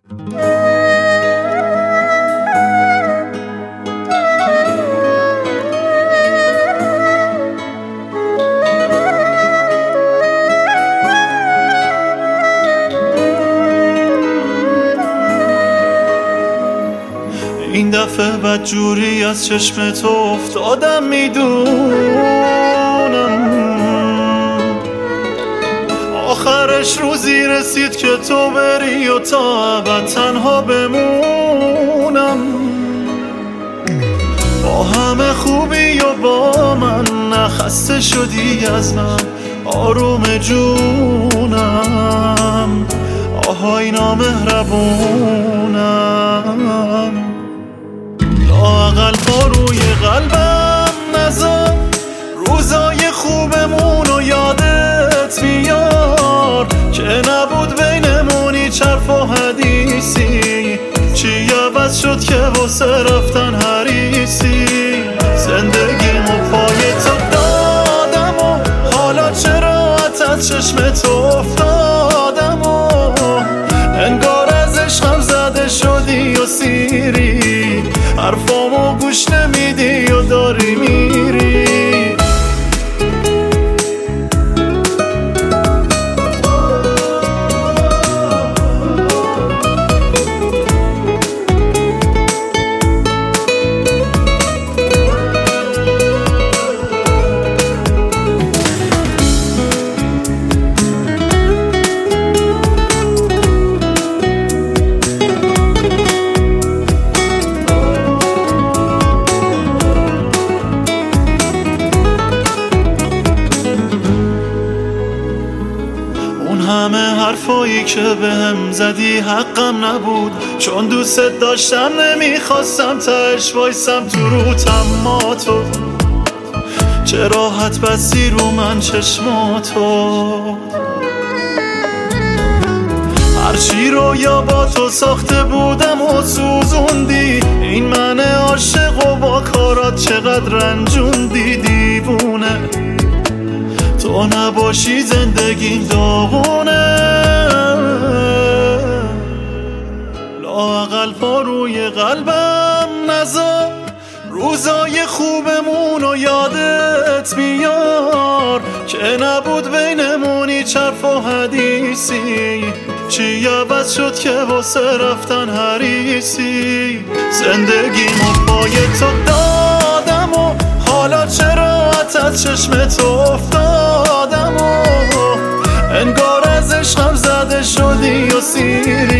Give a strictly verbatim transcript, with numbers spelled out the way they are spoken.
این دفعه بدجوری از چشم تو افتادم، میدونم آخرش روزی رسید که تو بری و تا ابد تنها بمونم. با همه خوبی و با من نخسته شدی از من، آروم جونم، آهای نامهربونم. لااقل پا روی قلبم نذار، روزای خوبمون و یادت بیار که نبود بینمون هیچ حرف و حدیثی. چی عوض شد که واسه رفتن حریصی؟ زندگیمو پای تو دادم و حالا چرا از چشم تو افتادم و انگار از عشقم زده شدی و سیری، حرفامو گوش نمیدی و داری میری. همه حرفایی که بهم زدی حقم نبود، چون دوست داشتم نمیخواستم تهش وایسم تو روتم. ما تو چه راحت بستی رو من چشماتو، هرچی رو یا با تو ساخته بودم و سوزوندی. این من عاشق و با کارات چقدر رنجوندی. دیوونه تو نباشی زندگی داغونه، لااقل پا روی قلبم نذار، روزای خوبمون و یادت بیار که نبود بینمون هیچ حرف و حدیثی. چی عوض شد که واسه رفتن حریصی؟ زندگیمو پای تو دادم و حالا چرا از چشم تو افتادم و انگار از عشقم زده شدی و سیری.